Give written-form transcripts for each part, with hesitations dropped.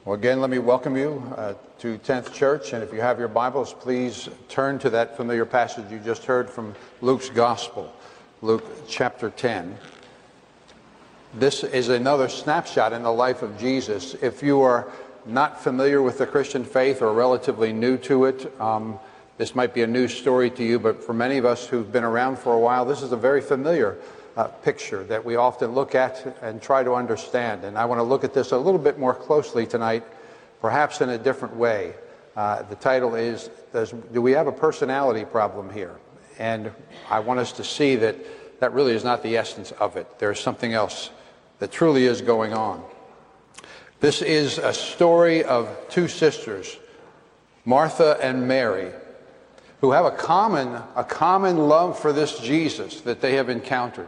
Well, again, let me welcome you to 10th Church, and if you have your Bibles, please turn to that familiar passage you just heard from Luke's Gospel, Luke chapter 10. This is another snapshot in the life of Jesus. If you are not familiar with the Christian faith or relatively new to it, this might be a new story to you, but for many of us who've been around for a while, this is a very familiar picture that we often look at and try to understand. And I want to look at this a little bit more closely tonight, perhaps in a different way. The title is, do we have a personality problem here? And I want us to see that that really is not the essence of it. There's something else that truly is going on. This is a story of two sisters, Martha and Mary, who have a common love for this Jesus that they have encountered.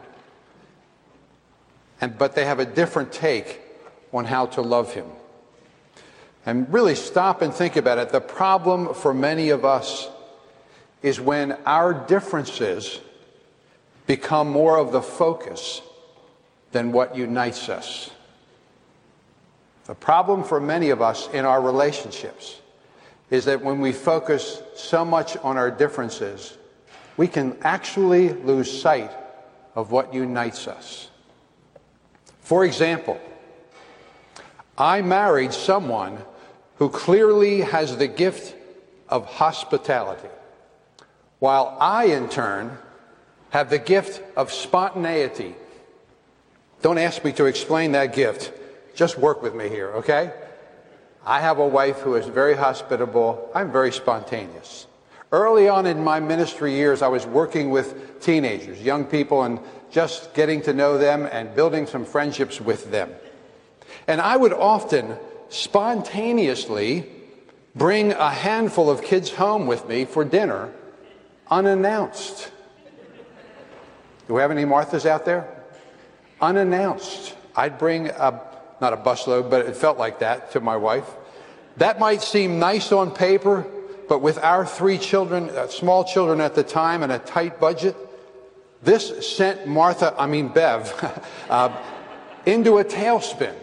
But they have a different take on how to love him. And really stop and think about it. The problem for many of us is when our differences become more of the focus than what unites us. The problem for many of us in our relationships is that when we focus so much on our differences, we can actually lose sight of what unites us. For example, I married someone who clearly has the gift of hospitality, while I, in turn, have the gift of spontaneity. Don't ask me to explain that gift. Just work with me here, okay? I have a wife who is very hospitable. I'm very spontaneous. Early on in my ministry years, I was working with teenagers, young people, and just getting to know them and building some friendships with them. And I would often spontaneously bring a handful of kids home with me for dinner unannounced. Do we have any Marthas out there? Unannounced. I'd bring not a busload, but it felt like that to my wife. That might seem nice on paper, but with our three children, small children at the time, and a tight budget, this sent Bev, into a tailspin.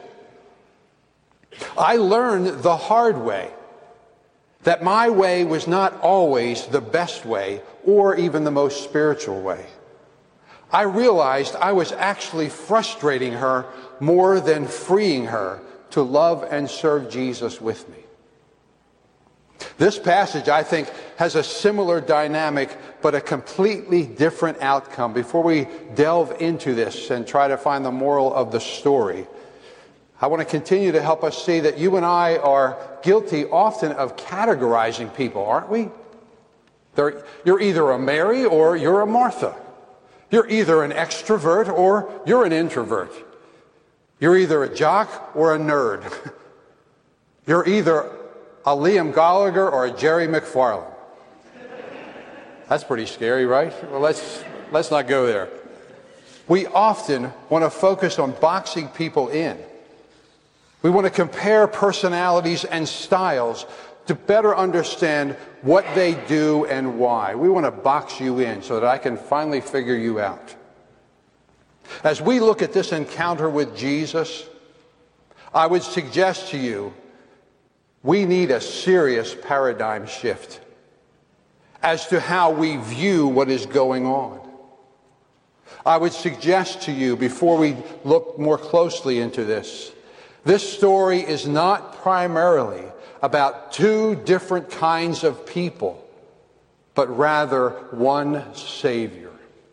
I learned the hard way that my way was not always the best way or even the most spiritual way. I realized I was actually frustrating her more than freeing her to love and serve Jesus with me. This passage, I think, has a similar dynamic, but a completely different outcome. Before we delve into this and try to find the moral of the story, I want to continue to help us see that you and I are guilty often of categorizing people, aren't we? You're either a Mary or you're a Martha. You're either an extrovert or you're an introvert. You're either a jock or a nerd. You're either a Liam Gallagher or a Jerry McFarlane. That's pretty scary, right? Well, let's not go there. We often want to focus on boxing people in. We want to compare personalities and styles to better understand what they do and why. We want to box you in so that I can finally figure you out. As we look at this encounter with Jesus, I would suggest to you we need a serious paradigm shift as to how we view what is going on. I would suggest to you, before we look more closely into this story is not primarily about two different kinds of people, but rather one Savior.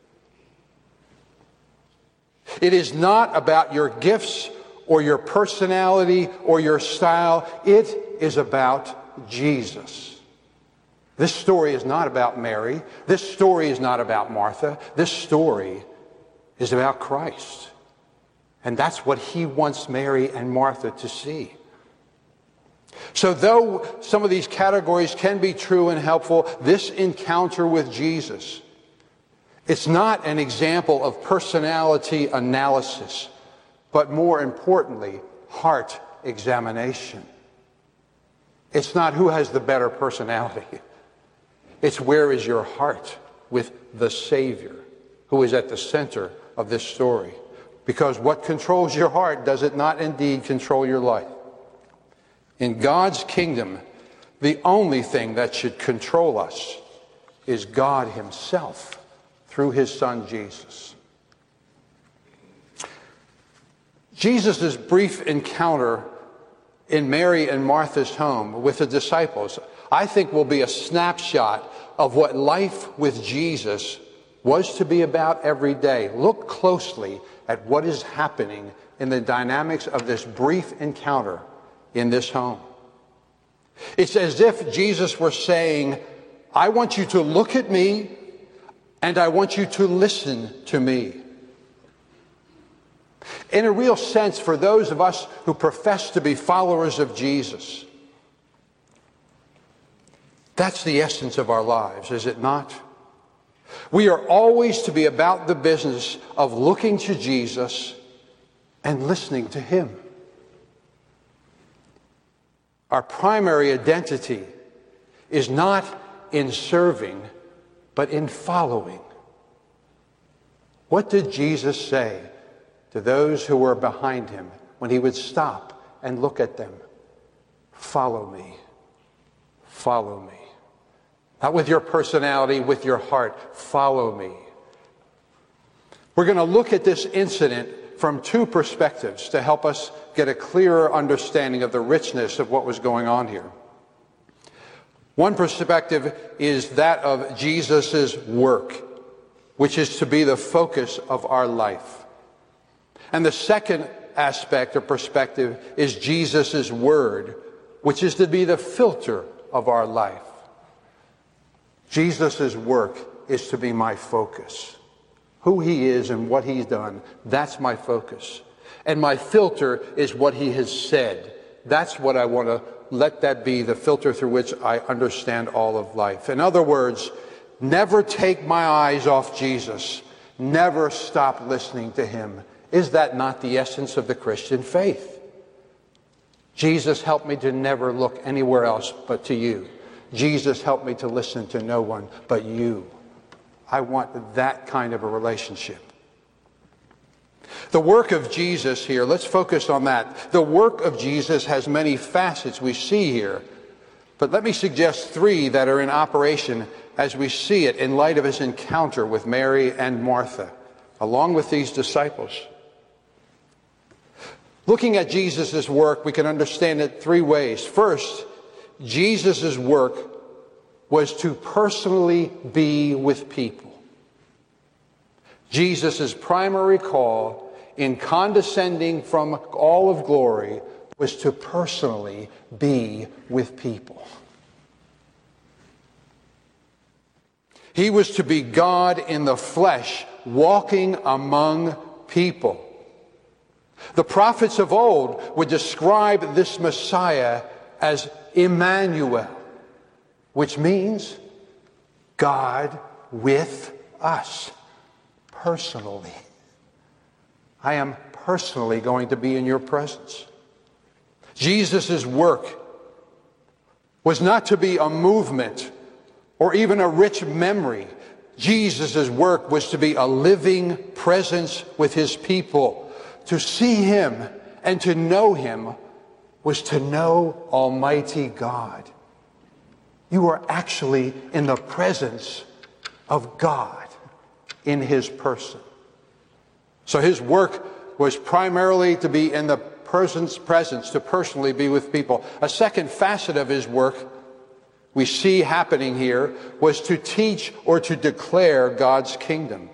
It is not about your gifts or your personality or your style. It is about Jesus. This story is not about Mary. This story is not about Martha. This story is about Christ. And that's what he wants Mary and Martha to see. So though some of these categories can be true and helpful, this encounter with Jesus, it's not an example of personality analysis, but more importantly, heart examination. It's not who has the better personality. It's where is your heart with the Savior, who is at the center of this story. Because what controls your heart, does it not indeed control your life? In God's kingdom, the only thing that should control us is God himself through his son Jesus. Jesus' brief encounter in Mary and Martha's home with the disciples, I think, will be a snapshot of what life with Jesus was to be about every day. Look closely at what is happening in the dynamics of this brief encounter in this home. It's as if Jesus were saying, I want you to look at me and I want you to listen to me. In a real sense, for those of us who profess to be followers of Jesus, that's the essence of our lives, is it not? We are always to be about the business of looking to Jesus and listening to him. Our primary identity is not in serving, but in following. What did Jesus say to those who were behind him when he would stop and look at them? Follow me. Follow me. Not with your personality, with your heart. Follow me. We're going to look at this incident from two perspectives to help us get a clearer understanding of the richness of what was going on here. One perspective is that of Jesus' work, which is to be the focus of our life. And the second aspect or perspective is Jesus' word, which is to be the filter of our life. Jesus' work is to be my focus. Who he is and what he's done, that's my focus. And my filter is what he has said. That's what I want to let that be, the filter through which I understand all of life. In other words, never take my eyes off Jesus. Never stop listening to him. Is that not the essence of the Christian faith? Jesus, help me to never look anywhere else but to you. Jesus, help me to listen to no one but you. I want that kind of a relationship. The work of Jesus here, let's focus on that. The work of Jesus has many facets we see here. But let me suggest three that are in operation as we see it in light of his encounter with Mary and Martha, along with these disciples. Looking at Jesus' work, we can understand it three ways. First, Jesus' work was to personally be with people. Jesus' primary call in condescending from all of glory was to personally be with people. He was to be God in the flesh, walking among people. The prophets of old would describe this Messiah as Emmanuel, which means God with us personally. I am personally going to be in your presence. Jesus' work was not to be a movement or even a rich memory. Jesus' work was to be a living presence with his people. To see him and to know him was to know Almighty God. You are actually in the presence of God in his person. So his work was primarily to be in the person's presence, to personally be with people. A second facet of his work we see happening here was to teach or to declare God's kingdom.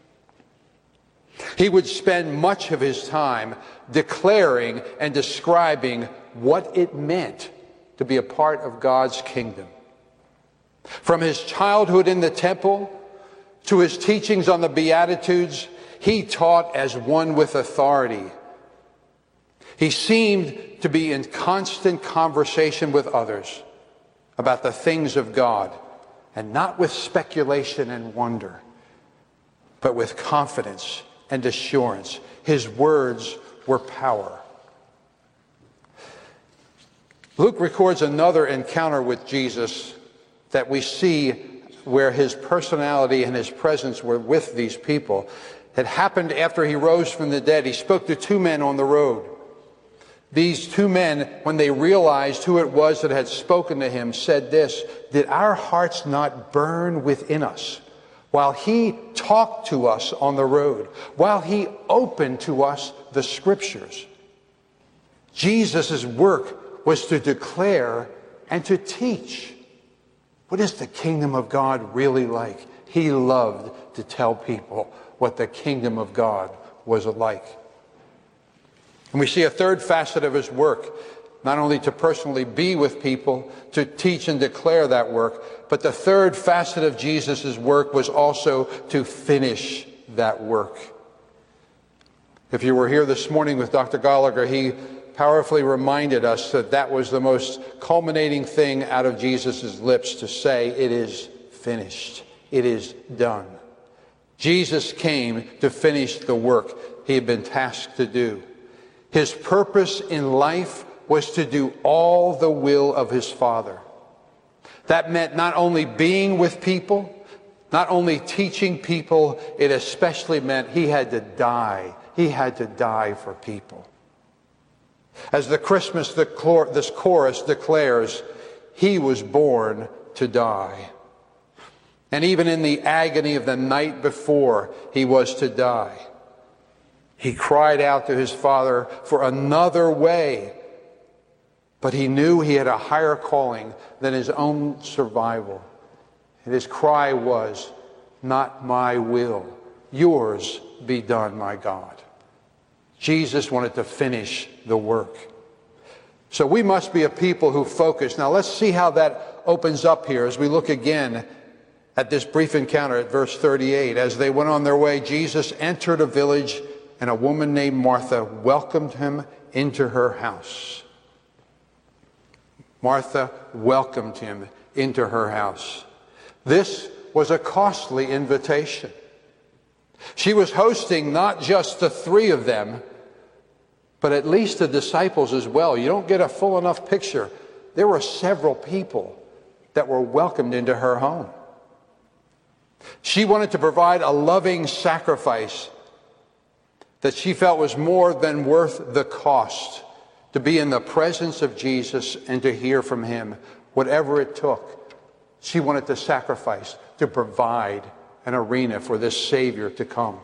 He would spend much of his time declaring and describing what it meant to be a part of God's kingdom. From his childhood in the temple to his teachings on the Beatitudes, he taught as one with authority. He seemed to be in constant conversation with others about the things of God, and not with speculation and wonder, but with confidence and assurance. His words were power. Luke records another encounter with Jesus that we see where his personality and his presence were with these people. It happened after he rose from the dead. He spoke to two men on the road. These two men, when they realized who it was that had spoken to him, said this, "Did our hearts not burn within us while he talked to us on the road, while he opened to us the Scriptures?" Jesus' work was to declare and to teach. What is the kingdom of God really like? He loved to tell people what the kingdom of God was like. And we see a third facet of his work, not only to personally be with people, to teach and declare that work, but the third facet of Jesus' work was also to finish that work. If you were here this morning with Dr. Gallagher, he powerfully reminded us that that was the most culminating thing out of Jesus' lips, to say, "It is finished. It is done." Jesus came to finish the work he had been tasked to do. His purpose in life was to do all the will of his Father. That meant not only being with people, not only teaching people, it especially meant he had to die. He had to die for people. As this chorus declares, he was born to die. And even in the agony of the night before he was to die, he cried out to his Father for another way. But he knew he had a higher calling than his own survival. And his cry was, "Not my will, yours be done, my God." Jesus wanted to finish the work. So we must be a people who focus. Now let's see how that opens up here as we look again at this brief encounter at verse 38. As they went on their way, Jesus entered a village, and a woman named Martha welcomed him into her house. Martha welcomed him into her house. This was a costly invitation. She was hosting not just the three of them, but at least the disciples as well. You don't get a full enough picture. There were several people that were welcomed into her home. She wanted to provide a loving sacrifice that she felt was more than worth the cost, to be in the presence of Jesus and to hear from him, whatever it took. She wanted to sacrifice to provide an arena for this Savior to come.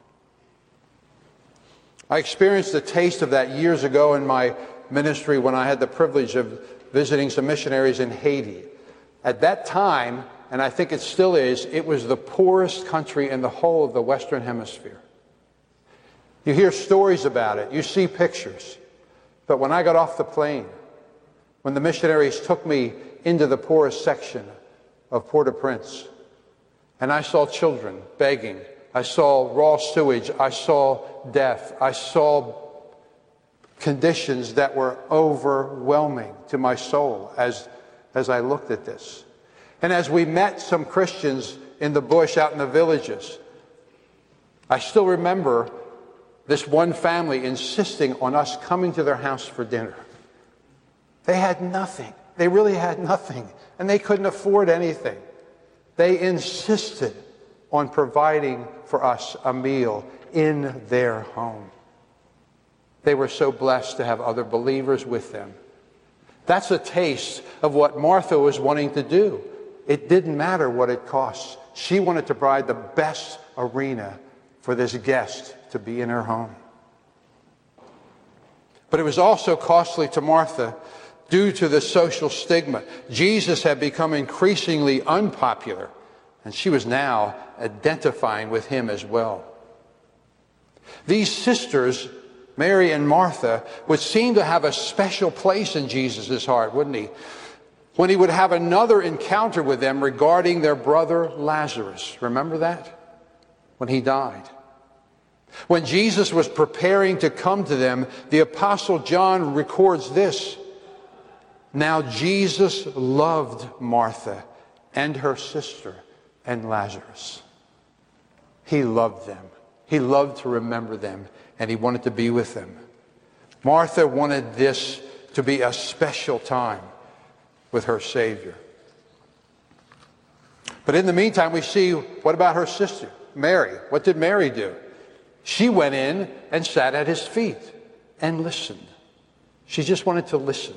I experienced a taste of that years ago in my ministry when I had the privilege of visiting some missionaries in Haiti. At that time, and I think it still is, it was the poorest country in the whole of the Western Hemisphere. You hear stories about it, you see pictures. But when I got off the plane, when the missionaries took me into the poorest section of Port-au-Prince, and I saw children begging, I saw raw sewage, I saw death, I saw conditions that were overwhelming to my soul as I looked at this. And as we met some Christians in the bush out in the villages, I still remember this one family insisting on us coming to their house for dinner. They had nothing. They really had nothing. And they couldn't afford anything. They insisted on providing for us a meal in their home. They were so blessed to have other believers with them. That's a taste of what Martha was wanting to do. It didn't matter what it cost. She wanted to provide the best arena for this guest to be in her home. But it was also costly to Martha due to the social stigma. Jesus had become increasingly unpopular, and she was now identifying with him as well. These sisters, Mary and Martha, would seem to have a special place in Jesus' heart, wouldn't he? When he would have another encounter with them regarding their brother Lazarus. Remember that? When he died. When Jesus was preparing to come to them, the Apostle John records this. Now Jesus loved Martha and her sister and Lazarus. He loved them. He loved to remember them, and he wanted to be with them. Martha wanted this to be a special time with her Savior. But in the meantime, we see, what about her sister, Mary? What did Mary do? She went in and sat at his feet and listened. She just wanted to listen.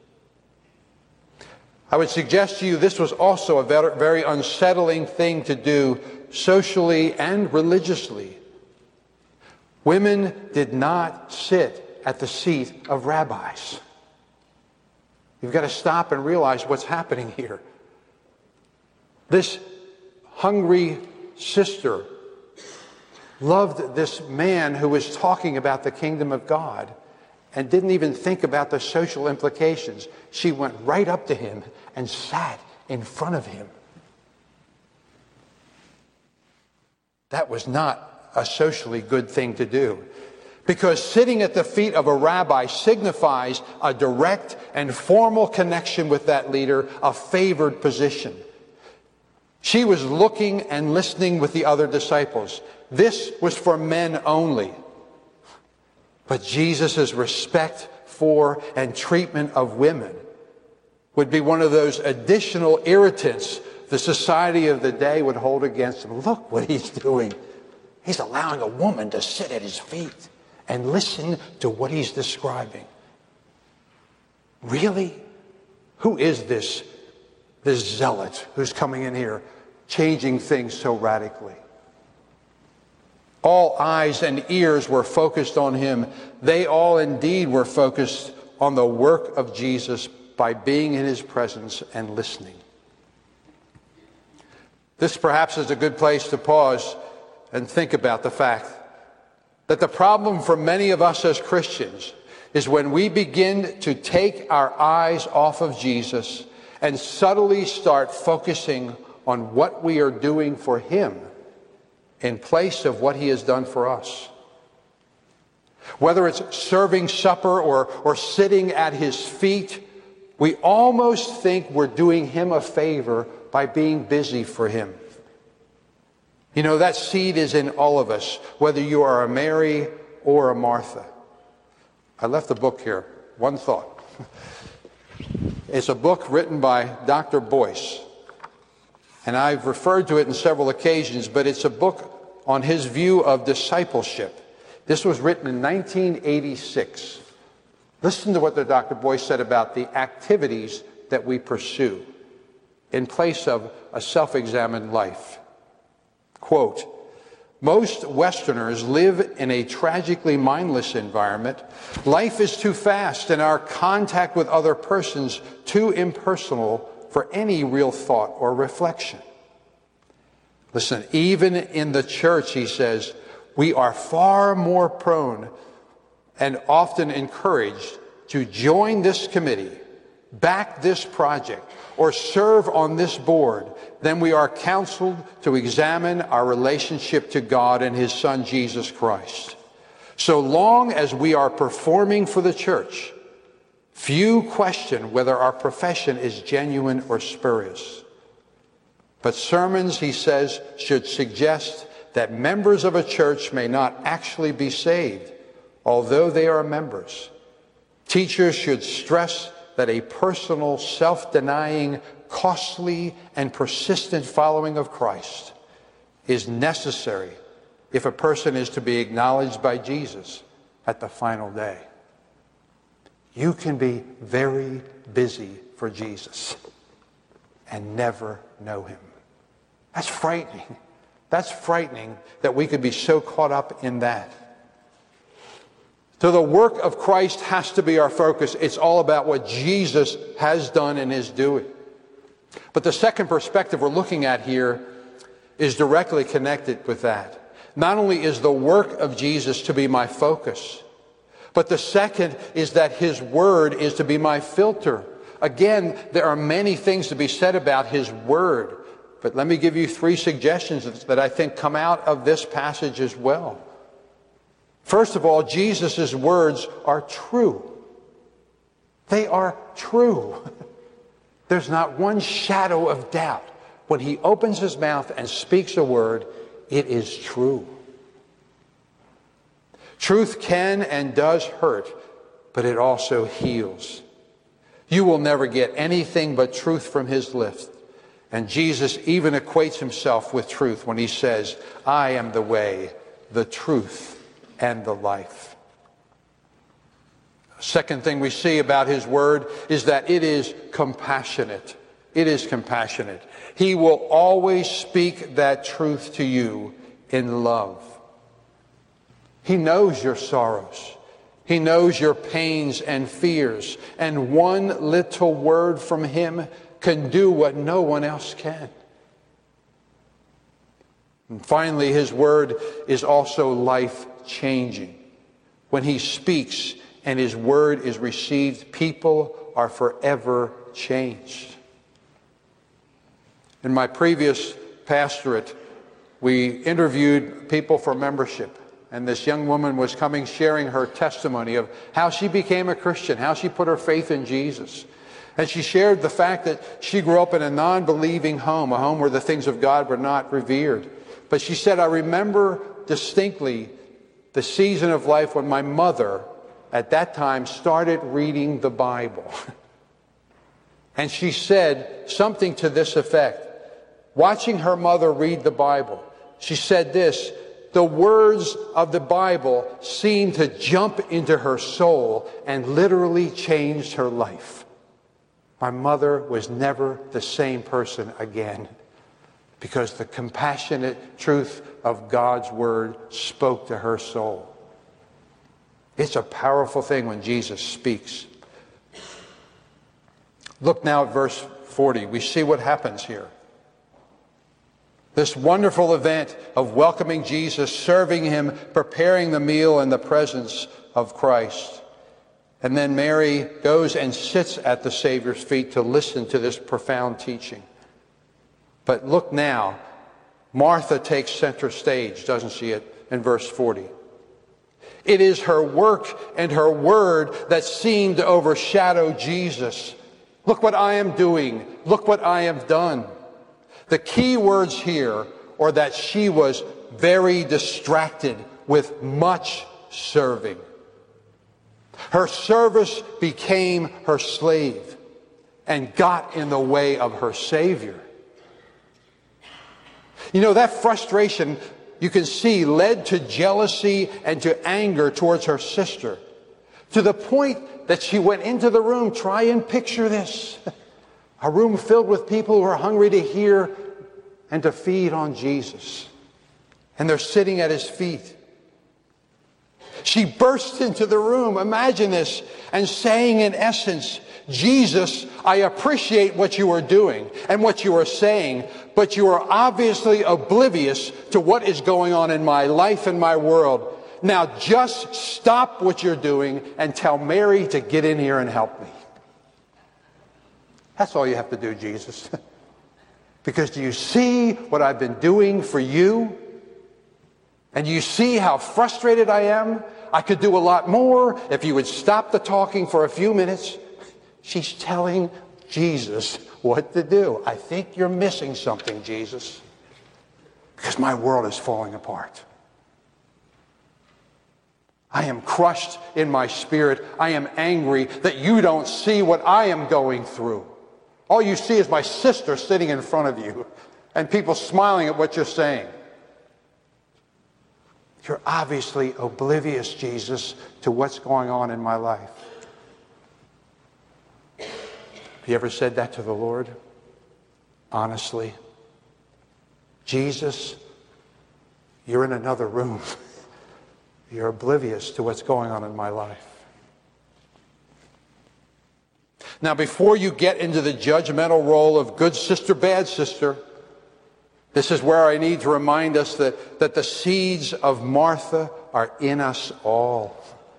I would suggest to you this was also a very unsettling thing to do socially and religiously. Women did not sit at the seat of rabbis. You've got to stop and realize what's happening here. This hungry sister loved this man who was talking about the kingdom of God and didn't even think about the social implications. She went right up to him and sat in front of him. That was not a socially good thing to do, because sitting at the feet of a rabbi signifies a direct and formal connection with that leader, a favored position. She was looking and listening with the other disciples. This was for men only. But Jesus' respect for and treatment of women would be one of those additional irritants the society of the day would hold against him. Look what he's doing. He's allowing a woman to sit at his feet and listen to what he's describing. Really? Who is this zealot who's coming in here changing things so radically? All eyes and ears were focused on him. They all indeed were focused on the work of Jesus by being in his presence and listening. This perhaps is a good place to pause and think about the fact that the problem for many of us as Christians is when we begin to take our eyes off of Jesus and subtly start focusing on what we are doing for him in place of what he has done for us. Whether it's serving supper or sitting at his feet, we almost think we're doing him a favor by being busy for him. You know, that seed is in all of us, whether you are a Mary or a Martha. I left the book here. One thought. It's a book written by Dr. Boyce. And I've referred to it on several occasions, but it's a book on his view of discipleship. This was written in 1986. Listen to what the Dr. Boyce said about the activities that we pursue in place of a self-examined life. Quote, "Most Westerners live in a tragically mindless environment. Life is too fast and our contact with other persons too impersonal for any real thought or reflection. Listen, even in the church," he says, "we are far more prone and often encouraged to join this committee, back this project, or serve on this board than we are counseled to examine our relationship to God and his Son, Jesus Christ. So long as we are performing for the church, few question whether our profession is genuine or spurious. But sermons," he says, "should suggest that members of a church may not actually be saved, although they are members. Teachers should stress that a personal, self-denying, costly, and persistent following of Christ is necessary if a person is to be acknowledged by Jesus at the final day." You can be very busy for Jesus and never know him. That's frightening. That's frightening that we could be so caught up in that. So the work of Christ has to be our focus. It's all about what Jesus has done and is doing. But the second perspective we're looking at here is directly connected with that. Not only is the work of Jesus to be my focus, but the second is that his word is to be my filter. Again, there are many things to be said about his word, but let me give you three suggestions that I think come out of this passage as well. First of all, Jesus' words are true. They are true. There's not one shadow of doubt. When he opens his mouth and speaks a word, it is true. Truth can and does hurt, but it also heals. You will never get anything but truth from his lips. And Jesus even equates himself with truth when he says, "I am the way, the truth, and the life." Second thing we see about his word is that it is compassionate. It is compassionate. He will always speak that truth to you in love. He knows your sorrows. He knows your pains and fears. And one little word from him can do what no one else can. And finally, his word is also life-changing. When he speaks and his word is received, people are forever changed. In my previous pastorate, we interviewed people for membership. And this young woman was coming sharing her testimony of how she became a Christian, how she put her faith in Jesus. And she shared the fact that she grew up in a non-believing home, a home where the things of God were not revered. But she said, I remember distinctly the season of life when my mother, at that time, started reading the Bible. And she said something to this effect. Watching her mother read the Bible, she said this, the words of the Bible seemed to jump into her soul and literally changed her life. My mother was never the same person again because the compassionate truth of God's word spoke to her soul. It's a powerful thing when Jesus speaks. Look now at verse 40. We see what happens here. This wonderful event of welcoming Jesus, serving him, preparing the meal in the presence of Christ. And then Mary goes and sits at the Savior's feet to listen to this profound teaching. But look now, Martha takes center stage, doesn't she, in verse 40? It is her work and her word that seem to overshadow Jesus. Look what I am doing. Look what I have done. The key words here are that she was very distracted with much serving. Her service became her slave and got in the way of her Savior. You know, that frustration, you can see, led to jealousy and to anger towards her sister, to the point that she went into the room. Try and picture this. A room filled with people who are hungry to hear and to feed on Jesus. And they're sitting at his feet. She burst into the room, imagine this, and saying in essence, Jesus, I appreciate what you are doing and what you are saying, but you are obviously oblivious to what is going on in my life and my world. Now just stop what you're doing and tell Mary to get in here and help me. That's all you have to do, Jesus. Because do you see what I've been doing for you? And do you see how frustrated I am? I could do a lot more if you would stop the talking for a few minutes. She's telling Jesus what to do. I think you're missing something, Jesus. Because my world is falling apart. I am crushed in my spirit. I am angry that you don't see what I am going through. All you see is my sister sitting in front of you and people smiling at what you're saying. You're obviously oblivious, Jesus, to what's going on in my life. Have you ever said that to the Lord? Honestly? Jesus, you're in another room. You're oblivious to what's going on in my life. Now, before you get into the judgmental role of good sister, bad sister, this is where I need to remind us that the seeds of Martha are in us all.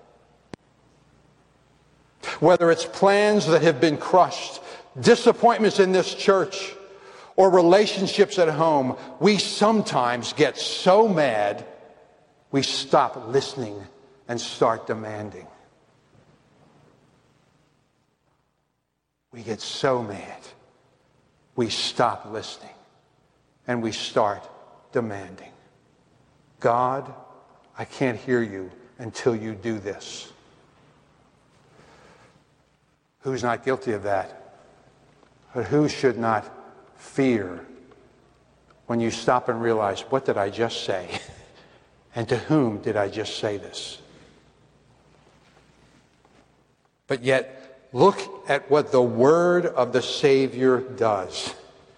Whether it's plans that have been crushed, disappointments in this church, or relationships at home, we sometimes get so mad we stop listening and start demanding. We get so mad, we stop listening, and we start demanding. God, I can't hear you until you do this. Who's not guilty of that? But who should not fear when you stop and realize, what did I just say? And to whom did I just say this? But yet, look at what the word of the Savior does.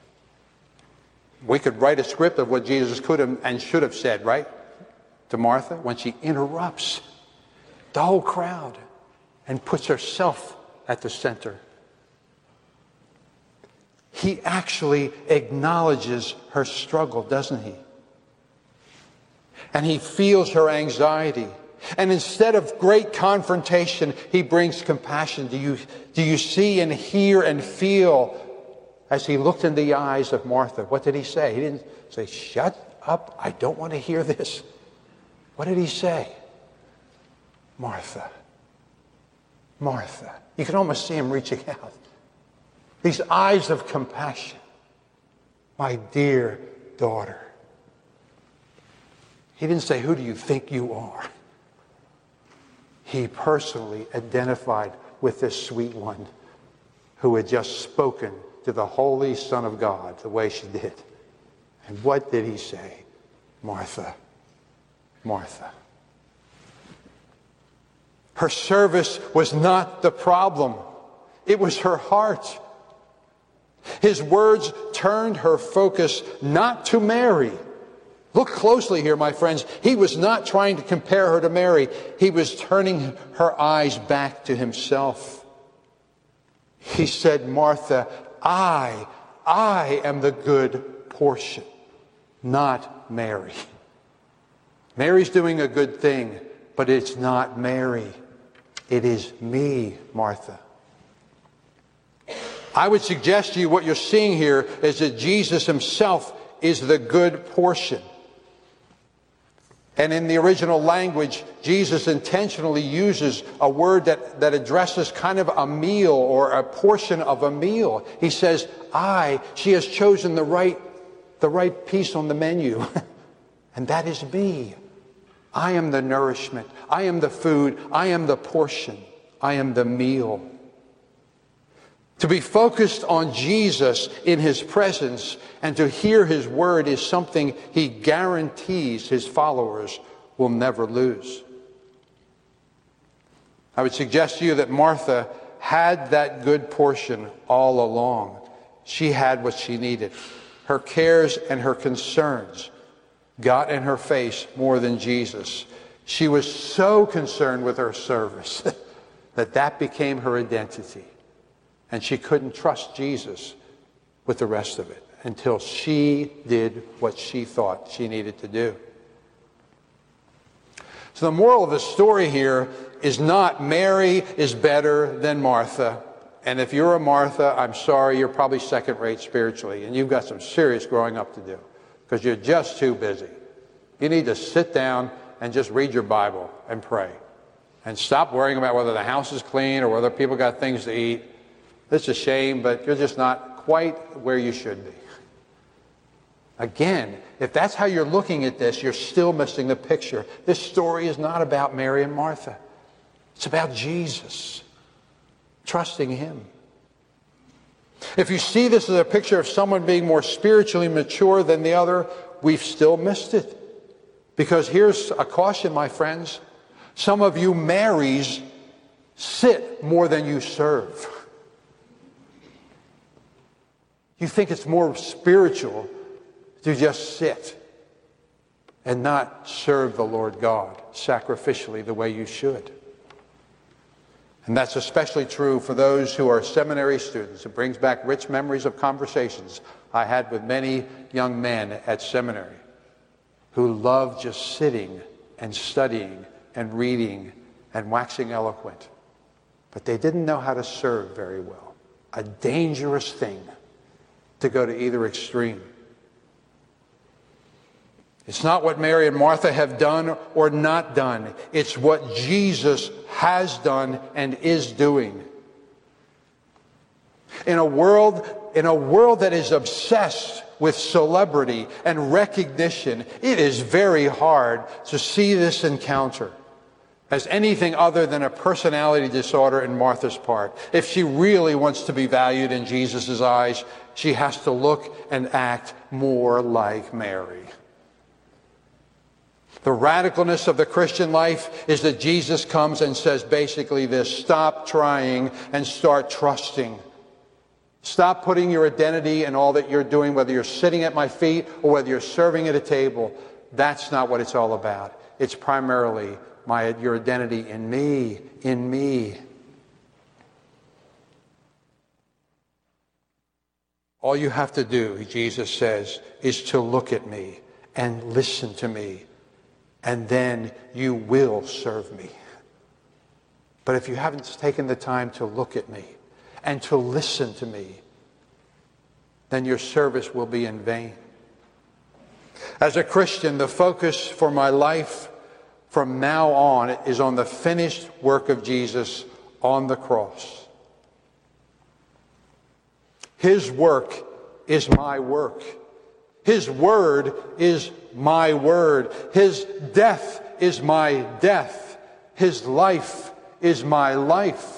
We could write a script of what Jesus could have and should have said, right? To Martha, when she interrupts the whole crowd and puts herself at the center. He actually acknowledges her struggle, doesn't he? And he feels her anxiety. And instead of great confrontation, he brings compassion. Do you see and hear and feel as he looked in the eyes of Martha? What did he say? He didn't say, "Shut up, I don't want to hear this." What did he say? "Martha, Martha." You can almost see him reaching out. These eyes of compassion. "My dear daughter." He didn't say, "Who do you think you are?" He personally identified with this sweet one who had just spoken to the Holy Son of God the way she did. And what did he say? "Martha, Martha." Her service was not the problem. It was her heart. His words turned her focus not to Mary. Look closely here, my friends. He was not trying to compare her to Mary. He was turning her eyes back to himself. He said, "Martha, I am the good portion, not Mary." Mary's doing a good thing, but it's not Mary. It is me, Martha. I would suggest to you what you're seeing here is that Jesus himself is the good portion. And in the original language, Jesus intentionally uses a word that addresses kind of a meal or a portion of a meal. He says, she has chosen the right piece on the menu. And that is me. I am the nourishment. I am the food. I am the portion. I am the meal. To be focused on Jesus in his presence and to hear his word is something he guarantees his followers will never lose. I would suggest to you that Martha had that good portion all along. She had what she needed. Her cares and her concerns got in her face more than Jesus. She was so concerned with her service that became her identity. And she couldn't trust Jesus with the rest of it until she did what she thought she needed to do. So the moral of the story here is not Mary is better than Martha. And if you're a Martha, I'm sorry, you're probably second-rate spiritually. And you've got some serious growing up to do because you're just too busy. You need to sit down and just read your Bible and pray. And stop worrying about whether the house is clean or whether people got things to eat. It's a shame, but you're just not quite where you should be. Again, if that's how you're looking at this, you're still missing the picture. This story is not about Mary and Martha. It's about Jesus. Trusting him. If you see this as a picture of someone being more spiritually mature than the other, we've still missed it. Because here's a caution, my friends. Some of you Marys sit more than you serve. You think it's more spiritual to just sit and not serve the Lord God sacrificially the way you should. And that's especially true for those who are seminary students. It brings back rich memories of conversations I had with many young men at seminary who loved just sitting and studying and reading and waxing eloquent. But they didn't know how to serve very well. A dangerous thing to go to either extreme. It's not what Mary and Martha have done or not done. It's what Jesus has done and is doing. In a world that is obsessed with celebrity and recognition, it is very hard to see this encounter as anything other than a personality disorder in Martha's part. If she really wants to be valued in Jesus' eyes, she has to look and act more like Mary. The radicalness of the Christian life is that Jesus comes and says basically this: stop trying and start trusting. Stop putting your identity in all that you're doing, whether you're sitting at my feet or whether you're serving at a table. That's not what it's all about. It's primarily your identity in me, in me. All you have to do, Jesus says, is to look at me and listen to me, and then you will serve me. But if you haven't taken the time to look at me and to listen to me, then your service will be in vain. As a Christian, the focus for my life from now on is on the finished work of Jesus on the cross. His work is my work. His word is my word. His death is my death. His life is my life.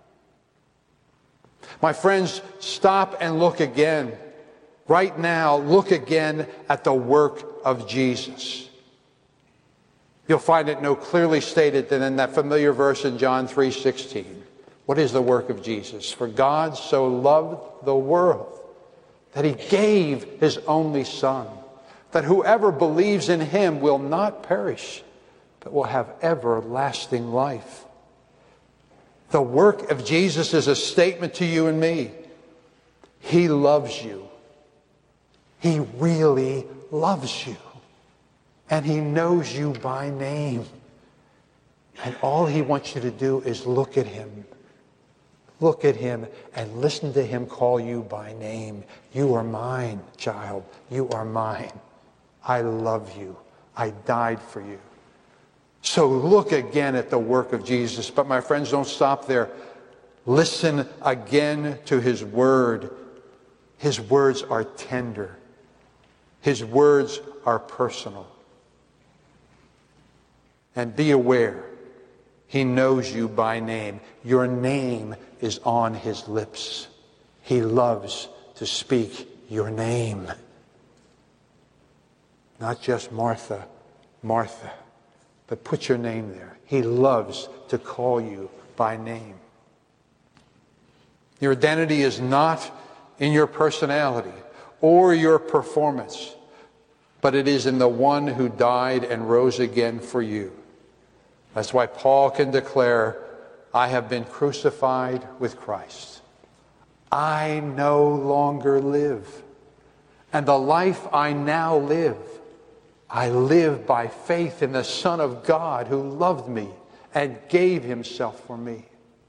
My friends, stop and look again. Right now, look again at the work of Jesus. You'll find it no clearly stated than in that familiar verse in John 3:16. What is the work of Jesus? For God so loved the world that he gave his only Son, that whoever believes in him will not perish, but will have everlasting life. The work of Jesus is a statement to you and me. He loves you. He really loves you. And he knows you by name. And all he wants you to do is look at him. Look at him and listen to him call you by name. You are mine, child. You are mine. I love you. I died for you. So look again at the work of Jesus. But my friends, don't stop there. Listen again to his word. His words are tender. His words are personal. And be aware, he knows you by name. Your name is on his lips. He loves to speak your name. Not just Martha, Martha, but put your name there. He loves to call you by name. Your identity is not in your personality or your performance, but it is in the one who died and rose again for you. That's why Paul can declare, I have been crucified with Christ. I no longer live. And the life I now live, I live by faith in the Son of God who loved me and gave himself for me.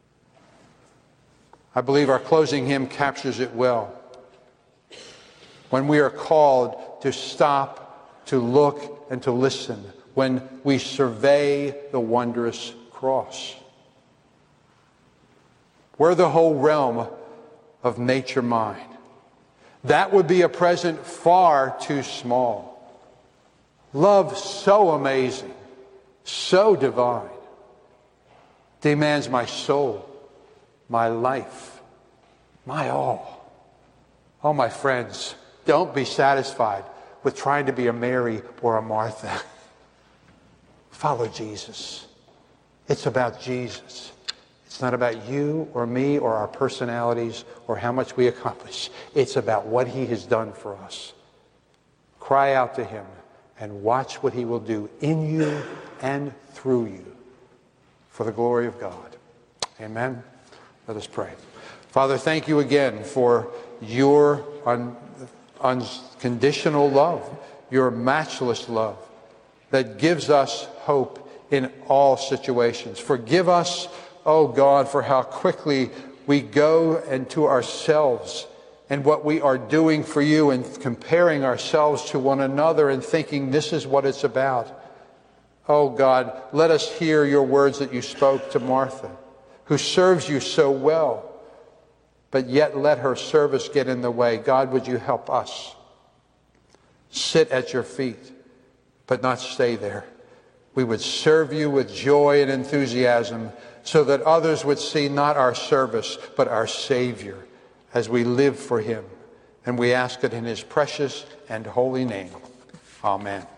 I believe our closing hymn captures it well. When we are called to stop, to look, and to listen, when we survey the wondrous cross, were the whole realm of nature mine, that would be a present far too small. Love so amazing, so divine, demands my soul, my life, my all. Oh, my friends, don't be satisfied with trying to be a Mary or a Martha. Follow Jesus. It's about Jesus. It's not about you or me or our personalities or how much we accomplish. It's about what he has done for us. Cry out to him and watch what he will do in you and through you for the glory of God. Amen. Let us pray. Father, thank you again for your unconditional love, your matchless love that gives us hope in all situations. Forgive us, oh God, for how quickly we go into ourselves and what we are doing for you and comparing ourselves to one another and thinking this is what it's about. Oh God, let us hear your words that you spoke to Martha, who serves you so well, but yet let her service get in the way. God, would you help us sit at your feet, but not stay there. We would serve you with joy and enthusiasm so that others would see not our service, but our Savior as we live for him. And we ask it in his precious and holy name. Amen.